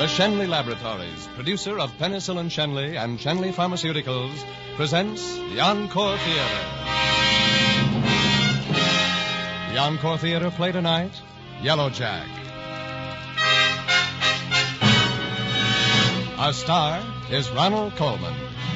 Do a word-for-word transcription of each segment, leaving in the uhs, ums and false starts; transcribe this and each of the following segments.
The Shenley Laboratories, producer of Penicillin Shenley and Shenley Pharmaceuticals, presents the Encore Theater. The Encore Theater play tonight, Yellow Jack. Our star is Ronald Colman.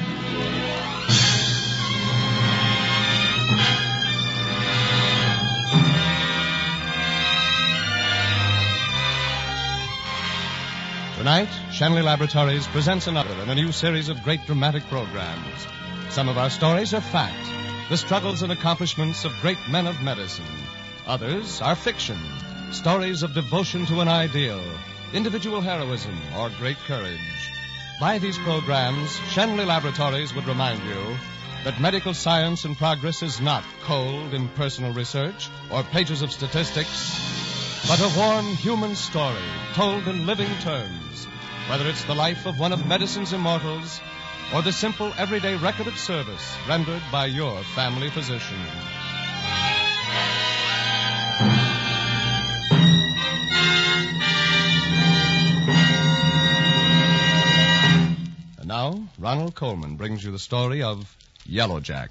Tonight, Shenley Laboratories presents another in a new series of great dramatic programs. Some of our stories are fact, the struggles and accomplishments of great men of medicine. Others are fiction, stories of devotion to an ideal, individual heroism, or great courage. By these programs, Shenley Laboratories would remind you that medical science and progress is not cold, impersonal research or pages of statistics, but a warm human story told in living terms, whether it's the life of one of medicine's immortals or the simple everyday record of service rendered by your family physician. And now, Ronald Colman brings you the story of Yellow Jack.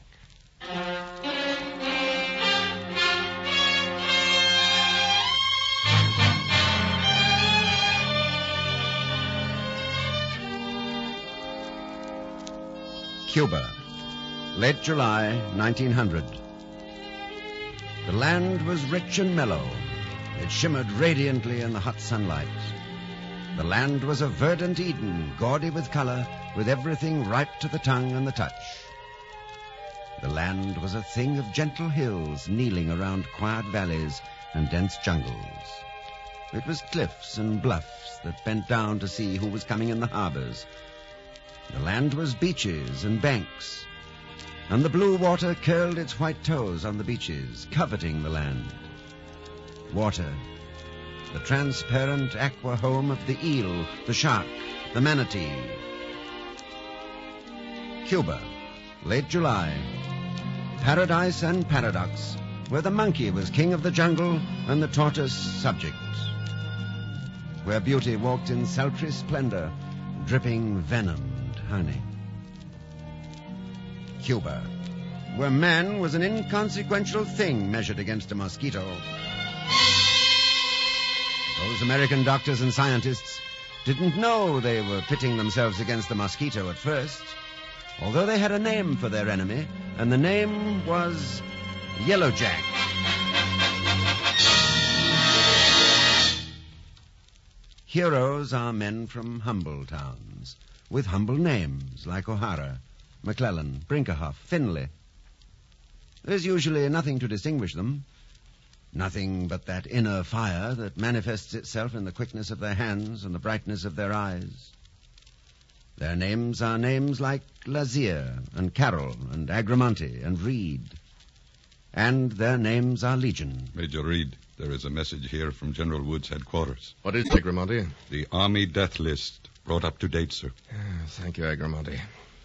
Cuba, late July, nineteen hundred. The land was rich and mellow. It shimmered radiantly in the hot sunlight. The land was a verdant Eden, gaudy with color, with everything ripe to the tongue and the touch. The land was a thing of gentle hills kneeling around quiet valleys and dense jungles. It was cliffs and bluffs that bent down to see who was coming in the harbors. The land was beaches and banks, and the blue water curled its white toes on the beaches, coveting the land. Water, the transparent aqua home of the eel, the shark, the manatee. Cuba, late July. Paradise and paradox, where the monkey was king of the jungle and the tortoise subject. Where beauty walked in sultry splendor, dripping venom. Honey. Cuba, where man was an inconsequential thing measured against a mosquito. Those American doctors and scientists didn't know they were pitting themselves against the mosquito at first, although they had a name for their enemy, and the name was Yellow Jack. Heroes are men from humble towns, with humble names like O'Hara, McClellan, Brinkerhoff, Finley. There's usually nothing to distinguish them, nothing but that inner fire that manifests itself in the quickness of their hands and the brightness of their eyes. Their names are names like Lazier and Carroll and Agramonte and Reed. And their names are legion. Major Reed, there is a message here from General Wood's headquarters. What is it, Agramonte? The Army death list. Brought up to date, sir. Yeah, thank you, Agramonte.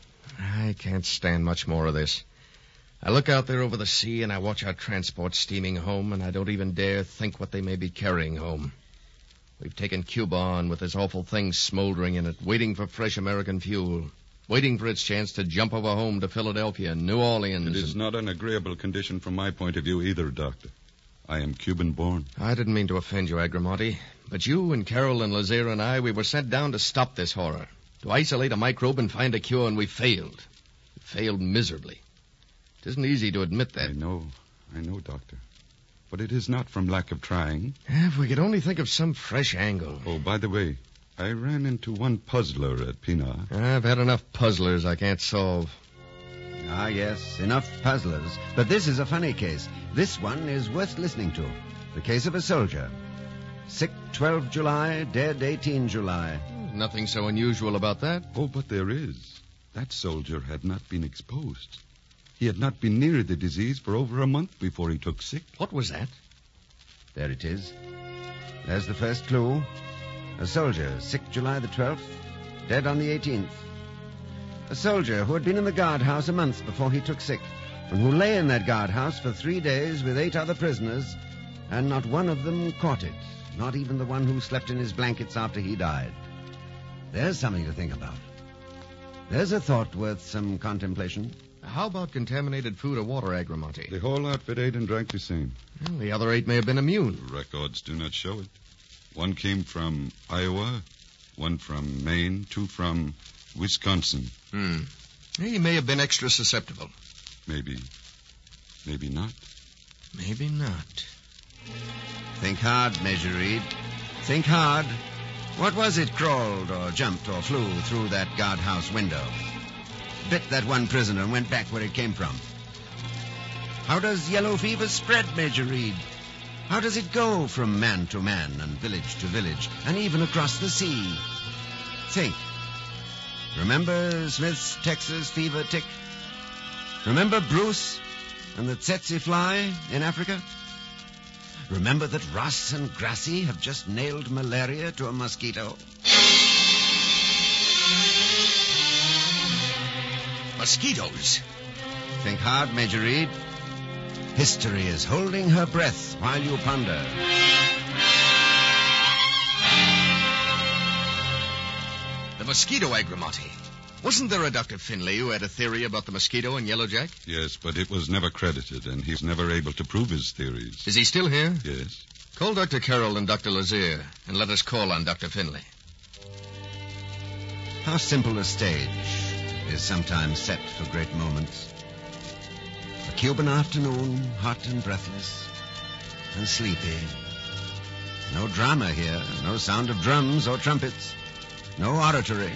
I can't stand much more of this. I look out there over the sea and I watch our transport steaming home, and I don't even dare think what they may be carrying home. We've taken Cuba on with this awful thing smoldering in it, waiting for fresh American fuel, waiting for its chance to jump over home to Philadelphia and New Orleans. It is and... not an agreeable condition from my point of view either, Doctor. I am Cuban-born. I didn't mean to offend you, Agramonte. But you and Carroll and Lazier and I, we were sent down to stop this horror, to isolate a microbe and find a cure, and we failed. We failed miserably. It isn't easy to admit that. I know. I know, Doctor. But it is not from lack of trying. If we could only think of some fresh angle. Oh, by the way, I ran into one puzzler at Pinar. I've had enough puzzlers I can't solve. Ah, yes, enough puzzlers. But this is a funny case. This one is worth listening to. The case of a soldier. Sick twelve July, dead eighteen July. Nothing so unusual about that. Oh, but there is. That soldier had not been exposed. He had not been near the disease for over a month before he took sick. What was that? There it is. There's the first clue. A soldier, sick July the twelfth, dead on the eighteenth. A soldier who had been in the guardhouse a month before he took sick, and who lay in that guardhouse for three days with eight other prisoners, and not one of them caught it. Not even the one who slept in his blankets after he died. There's something to think about. There's a thought worth some contemplation. How about contaminated food or water, Agramonte? The whole outfit ate and drank the same. Well, the other eight may have been immune. The records do not show it. One came from Iowa, one from Maine, two from Wisconsin. Hmm. He may have been extra susceptible. Maybe. Maybe not. Maybe not. Think hard, Major Reed. Think hard. What was it crawled or jumped or flew through that guardhouse window? Bit that one prisoner and went back where it came from. How does yellow fever spread, Major Reed? How does it go from man to man and village to village and even across the sea? Think. Remember Smith's Texas fever tick? Remember Bruce and the tsetse fly in Africa? Remember that Ross and Grassi have just nailed malaria to a mosquito? Mosquitoes. Think hard, Major Reed. History is holding her breath while you ponder. The mosquito, Agramonte. Wasn't there a Doctor Finley who had a theory about the mosquito and Yellow Jack? Yes, but it was never credited, and he's never able to prove his theories. Is he still here? Yes. Call Doctor Carroll and Doctor Lazier, and let us call on Doctor Finley. How simple a stage is sometimes set for great moments. A Cuban afternoon, hot and breathless, and sleepy. No drama here, no sound of drums or trumpets, no oratory.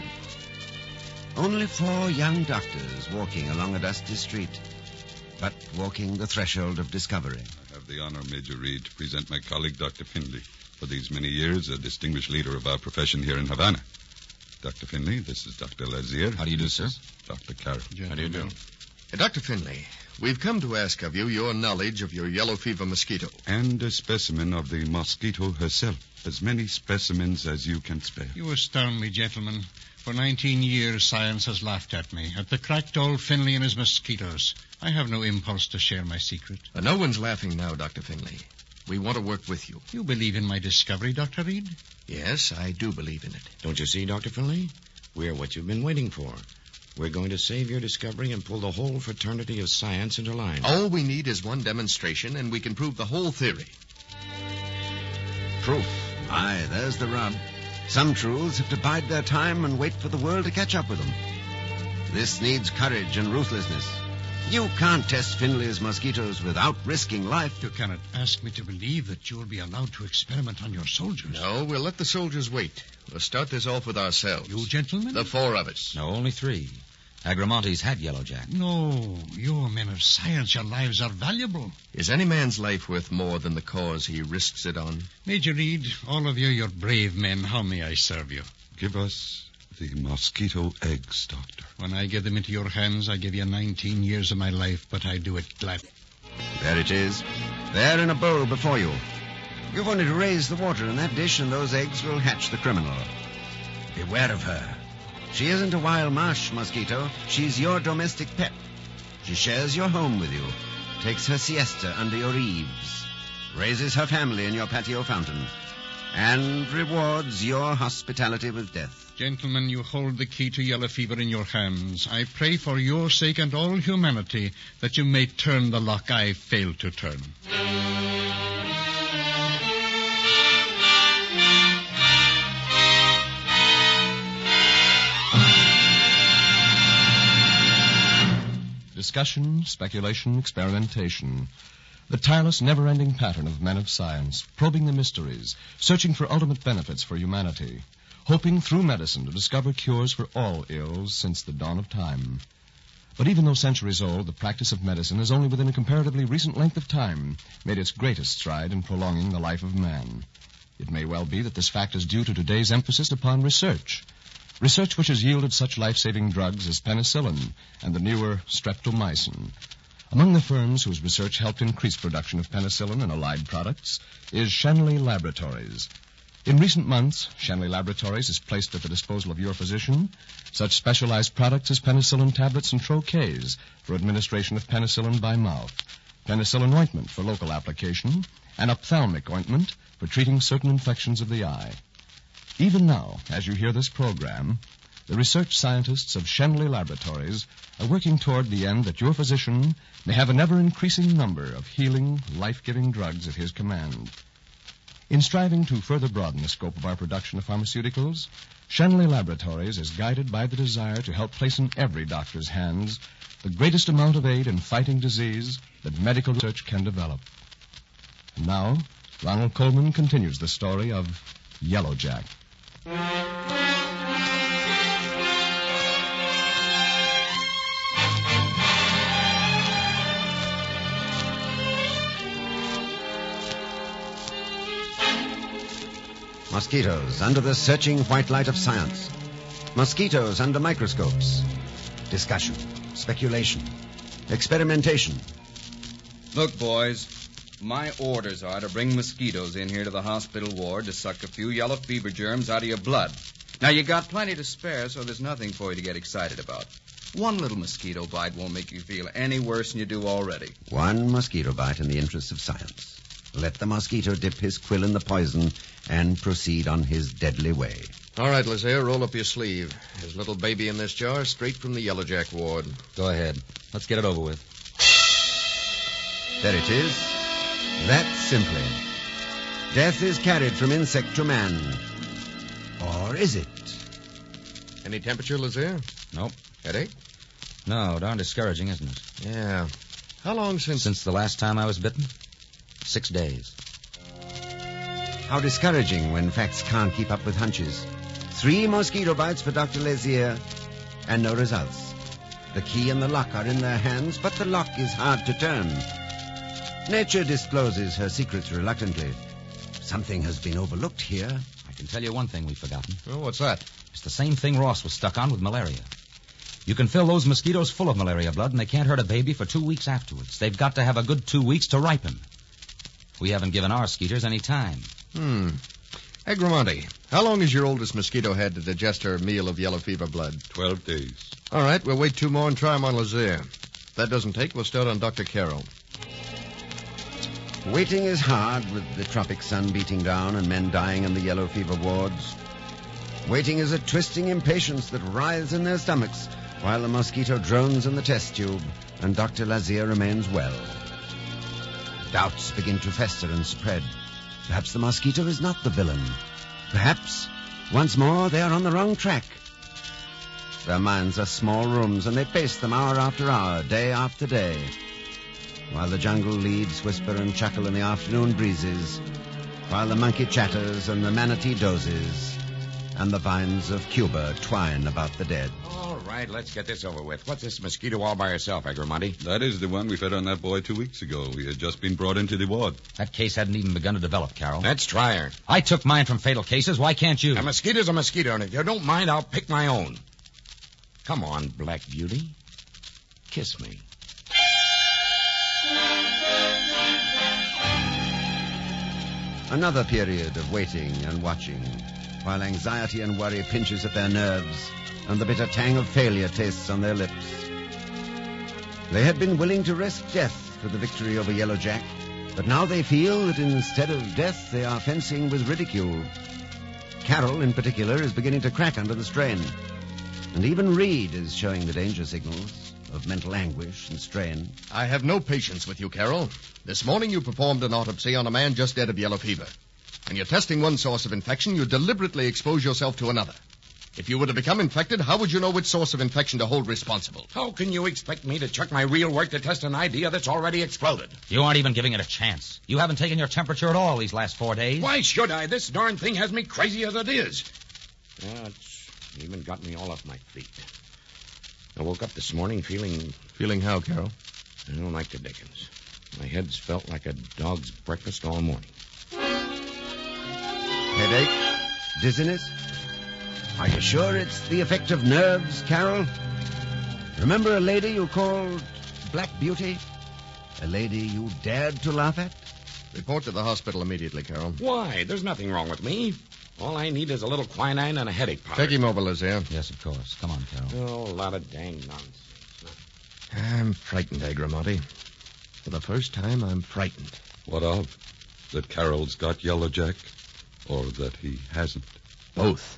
Only four young doctors walking along a dusty street, but walking the threshold of discovery. I have the honor, Major Reed, to present my colleague, Doctor Finley, for these many years a distinguished leader of our profession here in Havana. Doctor Finley, this is Doctor Lazier. How do you do, sir? Doctor Carroll. How do you do? Uh, Doctor Finley, we've come to ask of you your knowledge of your yellow fever mosquito. And a specimen of the mosquito herself. As many specimens as you can spare. You astound me, gentlemen. For nineteen years, science has laughed at me, at the cracked old Finley and his mosquitoes. I have no impulse to share my secret. Uh, no one's laughing now, Doctor Finley. We want to work with you. You believe in my discovery, Doctor Reed? Yes, I do believe in it. Don't you see, Doctor Finley? We're what you've been waiting for. We're going to save your discovery and pull the whole fraternity of science into line. All we need is one demonstration, and we can prove the whole theory. Proof. Aye, there's the rub. Some truths have to bide their time and wait for the world to catch up with them. This needs courage and ruthlessness. You can't test Finley's mosquitoes without risking life. You cannot ask me to believe that you will be allowed to experiment on your soldiers. No, we'll let the soldiers wait. We'll start this off with ourselves. You gentlemen? The four of us. No, only three. Agramonte's had Yellow Jack. No, you're men of science. Your lives are valuable. Is any man's life worth more than the cause he risks it on? Major Reed, all of you, you're brave men. How may I serve you? Give us the mosquito eggs, Doctor. When I give them into your hands, I give you nineteen years of my life, but I do it gladly. There it is. There in a bowl before you. You've only to raise the water in that dish, and those eggs will hatch the criminal. Beware of her. She isn't a wild marsh mosquito. She's your domestic pet. She shares your home with you, takes her siesta under your eaves, raises her family in your patio fountain, and rewards your hospitality with death. Gentlemen, you hold the key to yellow fever in your hands. I pray for your sake and all humanity that you may turn the lock I failed to turn. Discussion, speculation, experimentation. The tireless, never-ending pattern of men of science, probing the mysteries, searching for ultimate benefits for humanity, hoping through medicine to discover cures for all ills since the dawn of time. But even though centuries old, the practice of medicine has only within a comparatively recent length of time made its greatest stride in prolonging the life of man. It may well be that this fact is due to today's emphasis upon research. Research which has yielded such life-saving drugs as penicillin and the newer streptomycin. Among the firms whose research helped increase production of penicillin and allied products is Shanley Laboratories. In recent months, Shanley Laboratories has placed at the disposal of your physician such specialized products as penicillin tablets and troches for administration of penicillin by mouth, penicillin ointment for local application, and ophthalmic ointment for treating certain infections of the eye. Even now, as you hear this program, the research scientists of Shenley Laboratories are working toward the end that your physician may have an ever-increasing number of healing, life-giving drugs at his command. In striving to further broaden the scope of our production of pharmaceuticals, Shenley Laboratories is guided by the desire to help place in every doctor's hands the greatest amount of aid in fighting disease that medical research can develop. And now, Ronald Coleman continues the story of Yellow Jack. Mosquitoes under the searching white light of science. Mosquitoes under microscopes. Discussion, speculation, experimentation. Look, boys, my orders are to bring mosquitoes in here to the hospital ward to suck a few yellow fever germs out of your blood. Now, you got plenty to spare, so there's nothing for you to get excited about. One little mosquito bite won't make you feel any worse than you do already. One mosquito bite in the interests of science. Let the mosquito dip his quill in the poison and proceed on his deadly way. All right, Lazier, roll up your sleeve. His little baby in this jar, straight from the Yellow Jack ward. Go ahead. Let's get it over with. There it is. That simply. Death is carried from insect to man. Or is it? Any temperature, Lazier? Nope. Headache? No, darn discouraging, isn't it? Yeah. How long since... Since the last time I was bitten? Six days. How discouraging when facts can't keep up with hunches. Three mosquito bites for Doctor Lazier, and no results. The key and the lock are in their hands, but the lock is hard to turn. Nature discloses her secrets reluctantly. Something has been overlooked here. I can tell you one thing we've forgotten. Oh, what's that? It's the same thing Ross was stuck on with malaria. You can fill those mosquitoes full of malaria blood, and they can't hurt a baby for two weeks afterwards. They've got to have a good two weeks to ripen. We haven't given our skeeters any time. Hmm. Agramonte, how long has your oldest mosquito had to digest her meal of yellow fever blood? Twelve days. All right, we'll wait two more and try him on Lazier. If that doesn't take, we'll start on Doctor Carroll. Waiting is hard with the tropic sun beating down and men dying in the yellow fever wards. Waiting is a twisting impatience that writhes in their stomachs while the mosquito drones in the test tube and Doctor Lazier remains well. Doubts begin to fester and spread. Perhaps the mosquito is not the villain. Perhaps, once more, they are on the wrong track. Their minds are small rooms, and they pace them hour after hour, day after day, while the jungle leaves whisper and chuckle in the afternoon breezes, while the monkey chatters and the manatee dozes, and the vines of Cuba twine about the dead. All right, let's get this over with. What's this mosquito all by herself, Agramonte? That is the one we fed on that boy two weeks ago. He had just been brought into the ward. That case hadn't even begun to develop, Carroll. Let's try her. I took mine from fatal cases. Why can't you? A mosquito's a mosquito, and if you don't mind, I'll pick my own. Come on, Black Beauty. Kiss me. Another period of waiting and watching, while anxiety and worry pinches at their nerves and the bitter tang of failure tastes on their lips. They had been willing to risk death for the victory over Yellow Jack, but now they feel that instead of death, they are fencing with ridicule. Carroll, in particular, is beginning to crack under the strain, and even Reed is showing the danger signals of mental anguish and strain. I have no patience with you, Carroll. This morning you performed an autopsy on a man just dead of yellow fever. When you're testing one source of infection, you deliberately expose yourself to another. If you were to become infected, how would you know which source of infection to hold responsible? How can you expect me to chuck my real work to test an idea that's already exploded? You aren't even giving it a chance. You haven't taken your temperature at all these last four days. Why should I? This darn thing has me crazy as it is. Yeah, it's even got me all off my feet. I woke up this morning feeling... Feeling how, Carroll? I don't like the dickens. My head's felt like a dog's breakfast all morning. Headache? Dizziness? Are you sure it's the effect of nerves, Carroll? Remember a lady you called Black Beauty? A lady you dared to laugh at? Report to the hospital immediately, Carroll. Why? There's nothing wrong with me. All I need is a little quinine and a headache powder. Take him over, Lazier. Yes, of course. Come on, Carroll. Oh, a lot of dang nonsense. I'm frightened, Agramonte. For the first time, I'm frightened. What of? That Carroll's got Yellow Jack? Or that he hasn't? Both.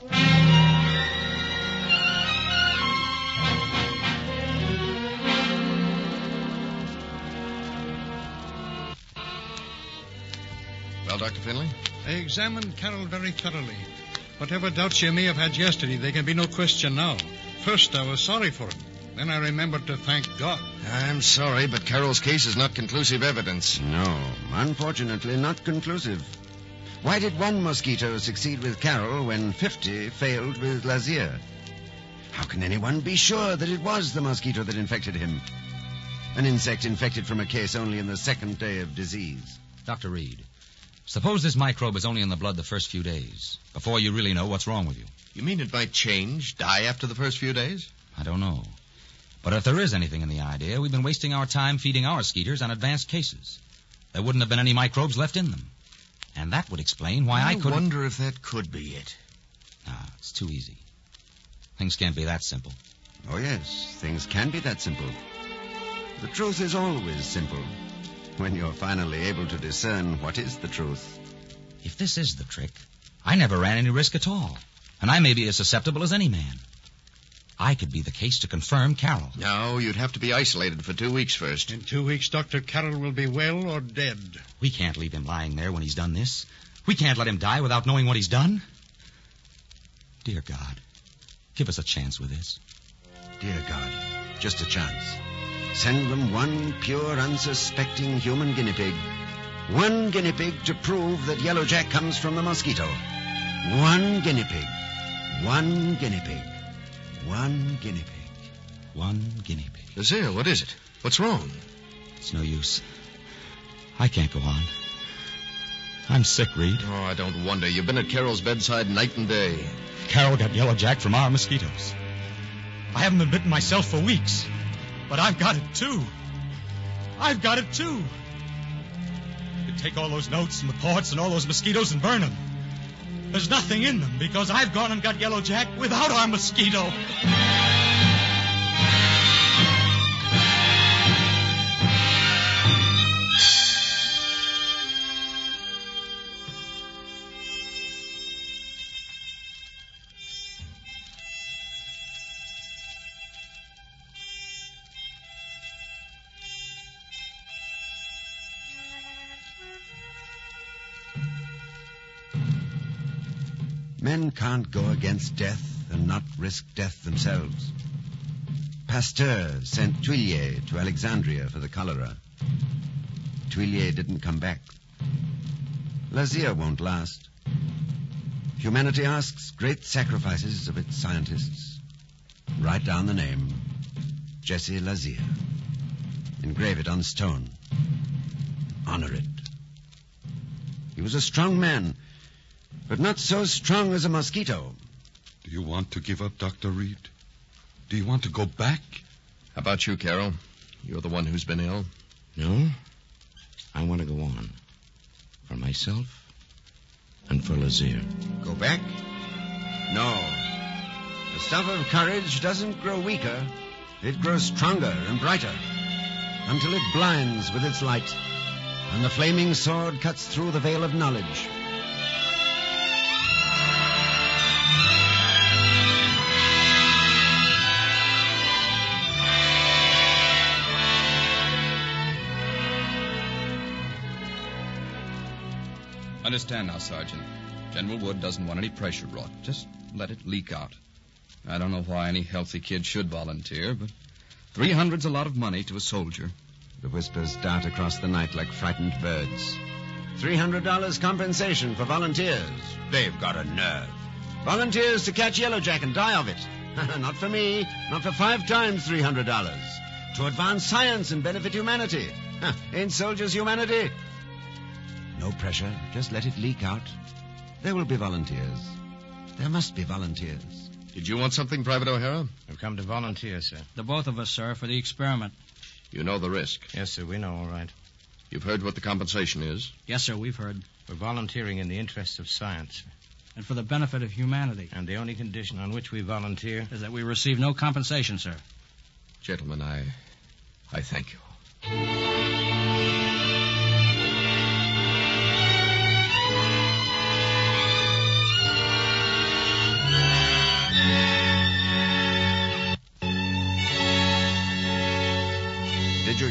Well, Doctor Finley? I examined Carol very thoroughly. Whatever doubts you may have had yesterday, there can be no question now. First, I was sorry for him. Then I remembered to thank God. I'm sorry, but Carol's case is not conclusive evidence. No, unfortunately not conclusive. Why did one mosquito succeed with Carol when fifty failed with Lazier? How can anyone be sure that it was the mosquito that infected him? An insect infected from a case only in the second day of disease. Doctor Reed, suppose this microbe is only in the blood the first few days, before you really know what's wrong with you. You mean it might change, die after the first few days? I don't know. But if there is anything in the idea, we've been wasting our time feeding our skeeters on advanced cases. There wouldn't have been any microbes left in them. And that would explain why I, I couldn't... I wonder if that could be it. Ah, it's too easy. Things can't be that simple. Oh, yes, things can be that simple. The truth is always simple, when you're finally able to discern what is the truth. If this is the trick, I never ran any risk at all. And I may be as susceptible as any man. I could be the case to confirm Carol. No, you'd have to be isolated for two weeks first. In two weeks, Doctor Carroll will be well or dead. We can't leave him lying there when he's done this. We can't let him die without knowing what he's done. Dear God, give us a chance with this. Dear God, just a chance. Send them one pure, unsuspecting human guinea pig. One guinea pig to prove that Yellow Jack comes from the mosquito. One guinea pig. One guinea pig. One guinea pig. One guinea pig. Lazier, what is it? What's wrong? It's no use. I can't go on. I'm sick, Reed. Oh, I don't wonder. You've been at Carol's bedside night and day. Carol got Yellow Jack from our mosquitoes. I haven't been bitten myself for weeks. But I've got it, too. I've got it, too. You could take all those notes and reports and all those mosquitoes and burn them. There's nothing in them because I've gone and got Yellow Jack without our mosquito. Men can't go against death and not risk death themselves. Pasteur sent Tuillier to Alexandria for the cholera. Tuillier didn't come back. Lazier won't last. Humanity asks great sacrifices of its scientists. Write down the name, Jesse Lazier. Engrave it on stone. Honor it. He was a strong man, but not so strong as a mosquito. Do you want to give up, Doctor Reed? Do you want to go back? How about you, Carol? You're the one who's been ill. No. I want to go on. For myself and for Lazier. Go back? No. The stuff of courage doesn't grow weaker. It grows stronger and brighter until it blinds with its light, and the flaming sword cuts through the veil of knowledge. Understand now, Sergeant. General Wood doesn't want any pressure brought. Just let it leak out. I don't know why any healthy kid should volunteer, but three hundred's a lot of money to a soldier. The whispers dart across the night like frightened birds. Three hundred dollars compensation for volunteers. They've got a nerve. Volunteers to catch Yellow Jack and die of it. Not for me. Not for five times three hundred dollars. To advance science and benefit humanity. Huh, ain't soldiers humanity? No pressure. Just let it leak out. There will be volunteers. There must be volunteers. Did you want something, Private O'Hara? We've come to volunteer, sir. The both of us, sir, for the experiment. You know the risk. Yes, sir, we know all right. You've heard what the compensation is. Yes, sir, we've heard. We're volunteering in the interests of science. And for the benefit of humanity. And the only condition on which we volunteer is that we receive no compensation, sir. Gentlemen, I... I thank you.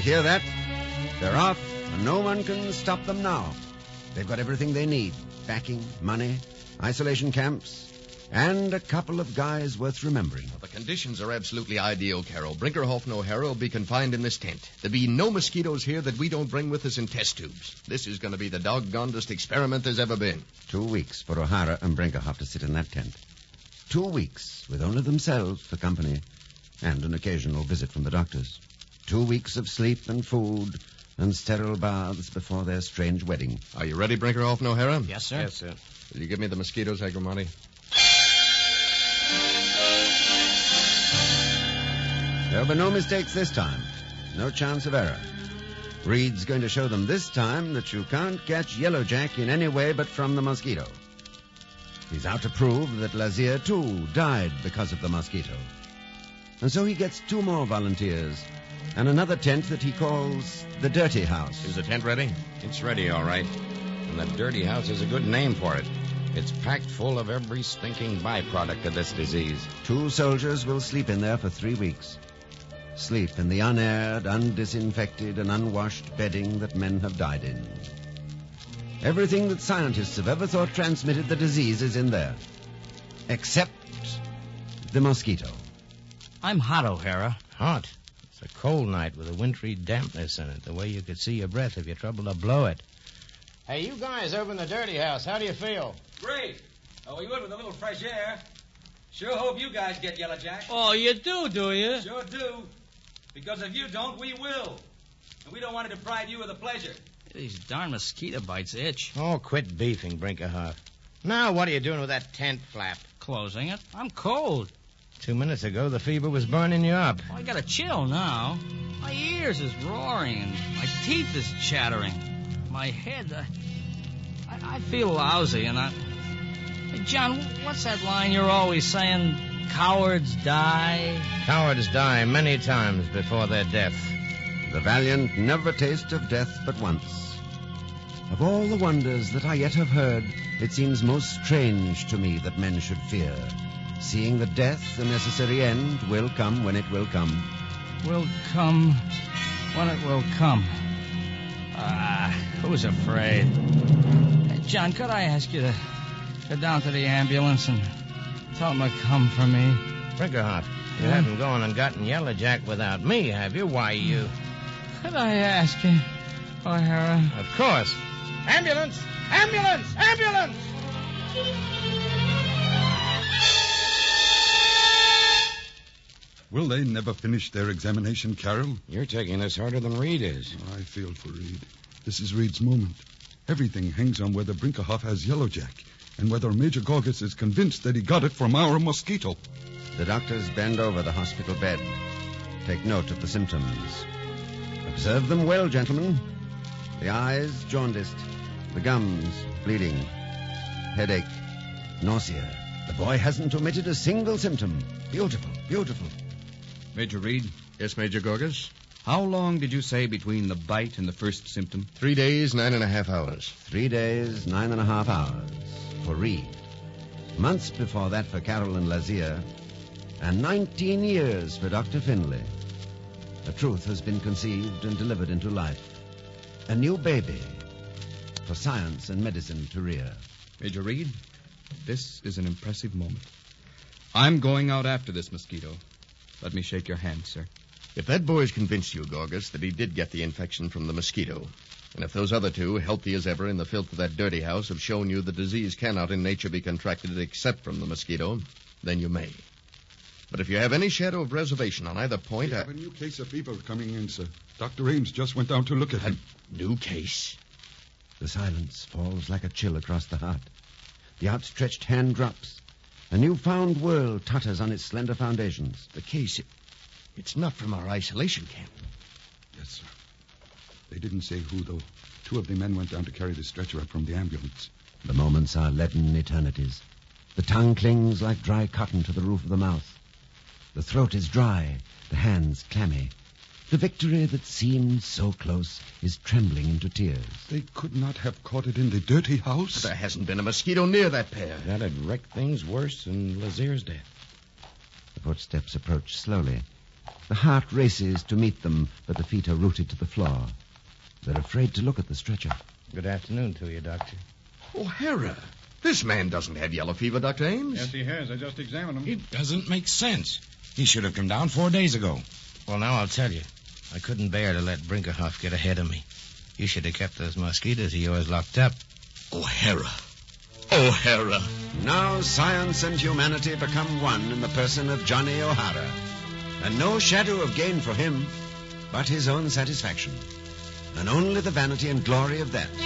hear that? They're off, and no one can stop them now. They've got everything they need. Backing, money, isolation camps, and a couple of guys worth remembering. Well, the conditions are absolutely ideal, Carol. Brinkerhoff and O'Hara will be confined in this tent. There'll be no mosquitoes here that we don't bring with us in test tubes. This is going to be the doggonedest experiment there's ever been. Two weeks for O'Hara and Brinkerhoff to sit in that tent. Two weeks with only themselves for company and an occasional visit from the doctors. Two weeks of sleep and food and sterile baths before their strange wedding. Are you ready, Brinkerhoff and O'Hara? Yes, sir. Yes, sir. Will you give me the mosquitoes, Agromonte? There'll be no mistakes this time. No chance of error. Reed's going to show them this time that you can't catch Yellowjack in any way but from the mosquito. He's out to prove that Lazier, too, died because of the mosquito. And so he gets two more volunteers and another tent that he calls the Dirty House. Is the tent ready? It's ready, all right. And the Dirty House is a good name for it. It's packed full of every stinking byproduct of this disease. Two soldiers will sleep in there for three weeks. Sleep in the unaired, undisinfected, and unwashed bedding that men have died in. Everything that scientists have ever thought transmitted the disease is in there. Except the mosquito. I'm hot, O'Hara. Hot. It's a cold night with a wintry dampness in it, the way you could see your breath if you troubled to blow it. Hey, you guys over in the Dirty House, how do you feel? Great. Oh, we would with a little fresh air. Sure hope you guys get Yellowjack. Oh, you do, do you? Sure do. Because if you don't, we will. And we don't want to deprive you of the pleasure. These darn mosquito bites itch. Oh, quit beefing, Brinkerhoff. Now, what are you doing with that tent flap? Closing it. I'm cold. Two minutes ago, the fever was burning you up. Oh, I got a chill now. My ears is roaring and my teeth is chattering. My head, uh, I, I feel lousy and I... Hey, John, what's that line you're always saying? Cowards die? Cowards die many times before their death. The valiant never taste of death but once. Of all the wonders that I yet have heard, it seems most strange to me that men should fear, seeing that death, the necessary end, will come when it will come. Will come when it will come. Ah, who's afraid? Hey, John, could I ask you to go down to the ambulance and tell them to come for me? Brinkerhoff, you Yeah? haven't gone and gotten Yellowjack without me, have you? Why, you... Could I ask you, O'Hara? Of course. Ambulance! Ambulance! Ambulance! Will they never finish their examination, Carol? You're taking this harder than Reed is. I feel for Reed. This is Reed's moment. Everything hangs on whether Brinkerhoff has Yellowjack and whether Major Gorgas is convinced that he got it from our mosquito. The doctors bend over the hospital bed. Take note of the symptoms. Observe them well, gentlemen. The eyes jaundiced, the gums bleeding, headache, nausea. The boy hasn't omitted a single symptom. Beautiful, beautiful. Major Reed, Yes, Major Gorgas? how long did you say between the bite and the first symptom? Three days, nine and a half hours. Three days, nine and a half hours for Reed. Months before that for Carol and Lazier. And nineteen years for Doctor Finley. The truth has been conceived and delivered into life. A new baby for science and medicine to rear. Major Reed, this is an impressive moment. I'm going out after this mosquito. Let me shake your hand, sir. If that boy's convinced you, Gorgas, that he did get the infection from the mosquito, and if those other two, healthy as ever in the filth of that dirty house, have shown you the disease cannot in nature be contracted except from the mosquito, then you may. But if you have any shadow of reservation on either point, We I... have a new case of fever coming in, sir. Doctor Ames just went down to look at him. New case? The silence falls like a chill across the heart. The outstretched hand drops. A newfound world totters on its slender foundations. The case, it, it's not from our isolation camp. Yes, sir. They didn't say who, though. Two of the men went down to carry the stretcher up from the ambulance. The moments are leaden eternities. The tongue clings like dry cotton to the roof of the mouth. The throat is dry, the hands clammy. The victory that seemed so close is trembling into tears. They could not have caught it in the dirty house. There hasn't been a mosquito near that pair. That'd wreck things worse than Lazier's death. The footsteps approach slowly, The heart races to meet them, but the feet are rooted to the floor. They're afraid to look at the stretcher. Good afternoon to you, Doctor. O'Hara, this man doesn't have yellow fever, Doctor Ames. Yes, he has. I just examined him. It doesn't make sense. He should have come down four days ago. Well, now I'll tell you. I couldn't bear to let Brinkerhoff get ahead of me. You should have kept those mosquitoes of yours locked up. O'Hara. O'Hara. Now science and humanity become one in the person of Johnny O'Hara. And no shadow of gain for him, but his own satisfaction. And only the vanity and glory of that.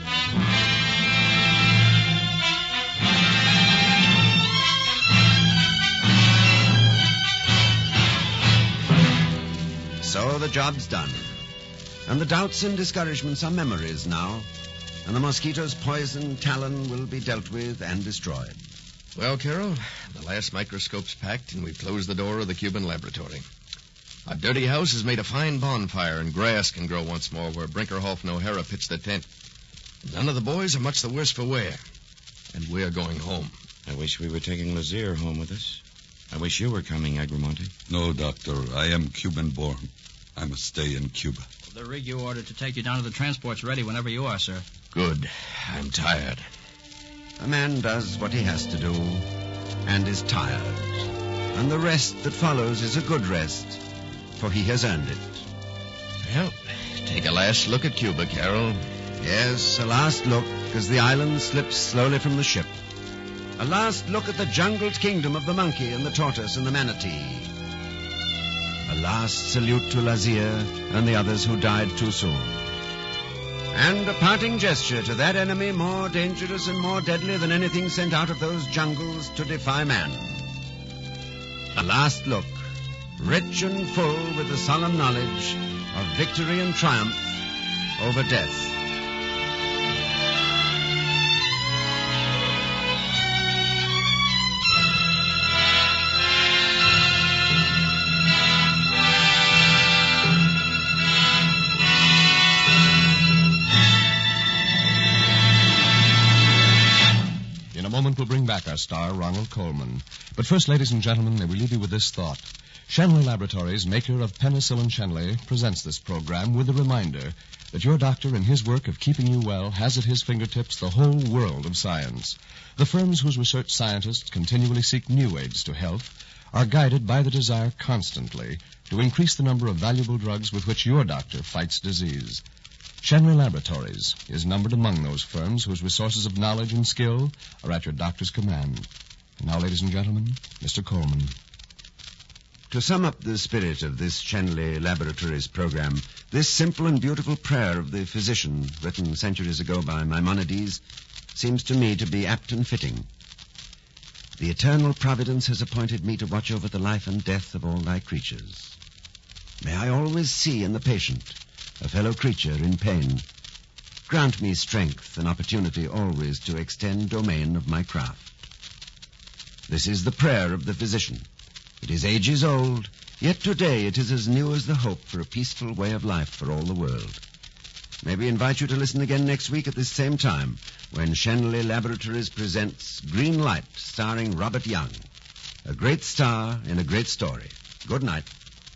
So the job's done. And the doubts and discouragements are memories now. And the mosquito's poison talon will be dealt with and destroyed. Well, Carol, the last microscope's packed, and we've closed the door of the Cuban laboratory. Our dirty house has made a fine bonfire, and grass can grow once more where Brinkerhoff and O'Hara pitched their tent. None of the boys are much the worse for wear. And we're going home. I wish we were taking Lazier home with us. I wish you were coming, Agramonte. No, Doctor. I am Cuban-born. I must stay in Cuba. The rig you ordered to take you down to the transport's ready whenever you are, sir. Good. I'm tired. A man does what he has to do and is tired. And the rest that follows is a good rest, for he has earned it. Well, take a last look at Cuba, Carol. Yes, a last look as the island slips slowly from the ship. A last look at the jungled kingdom of the monkey and the tortoise and the manatee. A last salute to Lazier and the others who died too soon. And a parting gesture to that enemy more dangerous and more deadly than anything sent out of those jungles to defy man. A last look, rich and full with the solemn knowledge of victory and triumph over death. We'll bring back our star, Ronald Coleman. But first, ladies and gentlemen, may we leave you with this thought. Shenley Laboratories, maker of Penicillin Shenley, presents this program with a reminder that your doctor, in his work of keeping you well, has at his fingertips the whole world of science. The firms whose research scientists continually seek new aids to health are guided by the desire constantly to increase the number of valuable drugs with which your doctor fights disease. Shenley Laboratories is numbered among those firms whose resources of knowledge and skill are at your doctor's command. And now, ladies and gentlemen, Mister Coleman. To sum up the spirit of this Shenley Laboratories program, this simple and beautiful prayer of the physician, written centuries ago by Maimonides, seems to me to be apt and fitting. The eternal providence has appointed me to watch over the life and death of all thy creatures. May I always see in the patient a fellow creature in pain. Grant me strength and opportunity always to extend domain of my craft. This is the prayer of the physician. It is ages old, yet today it is as new as the hope for a peaceful way of life for all the world. May we invite you to listen again next week at this same time when Shenley Laboratories presents Green Light, starring Robert Young. A great star in a great story. Good night.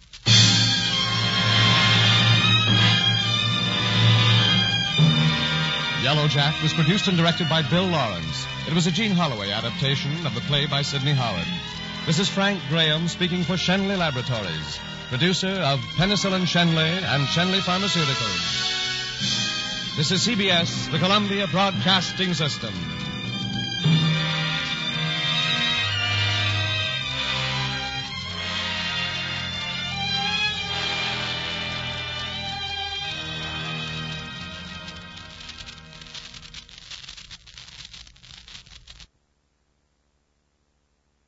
Yellow Jack was produced and directed by Bill Lawrence. It was a Gene Holloway adaptation of the play by Sidney Howard. This is Frank Graham speaking for Shenley Laboratories, producer of Penicillin Shenley and Shenley Pharmaceuticals. This is C B S, the Columbia Broadcasting System.